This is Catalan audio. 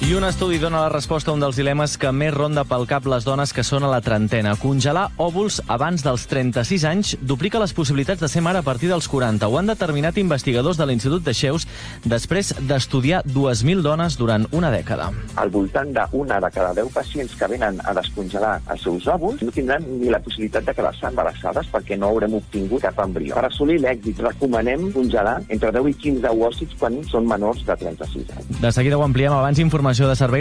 I un estudi dona la resposta a un dels dilemes que més ronda pel cap les dones que són a la trentena. Congelar òvuls abans dels 36 anys duplica les possibilitats de ser mare a partir dels 40. Ho han determinat investigadors de l'Institut de Xeus després d'estudiar 2.000 dones durant una dècada. Al voltant d'una de cada 10 pacients que venen a descongelar els seus òvuls no tindran ni la possibilitat de quedar-se embarassades perquè no haurem obtingut cap embrió. Per assolir l'èxit recomanem congelar entre 10 i 15 ovòcits quan són menors de 36 anys. De seguida ho ampliem. Abans informació de servei.